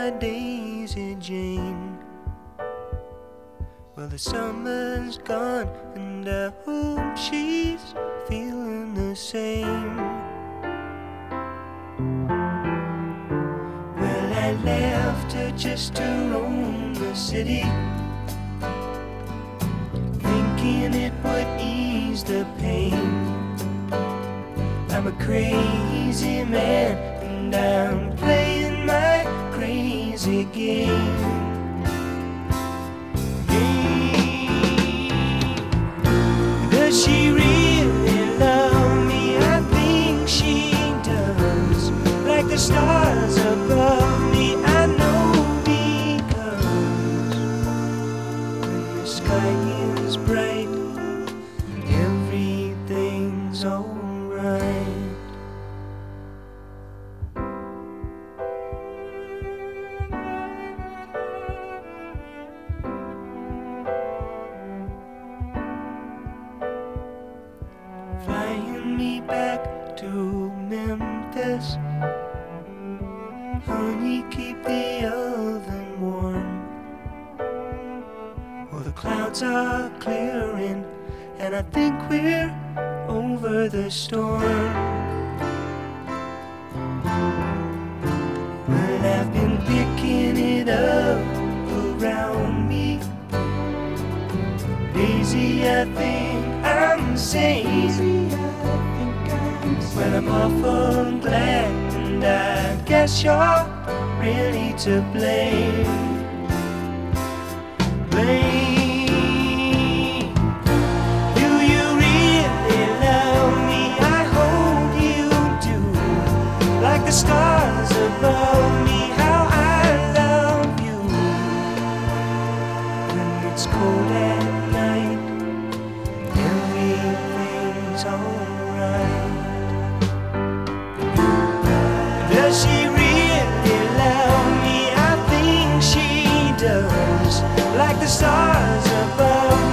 my Daisy Jane. Well, the summer's gone and I hope she's feeling the same. Well, I left her just to roam the city, thinking it would ease the pain. I'm a crazy man and I'm playing my crazy game. Does she really love me? I think she does. Like the stars above me, I know, because when the sky is bright, everything's alright. Flying me back to Memphis, honey, keep the oven warm. Well, the clouds are clearing and I think we're over the storm. But I've been picking it up around me. Daisy, I think I'm safe. Well, I'm awful glad, and I guess you're really to blame. Blame. Do you really love me? I hope you do. Like the stars above me, how I love you. When it's cold at night, everything's alright. Does she really love me? I think she does. Like the stars above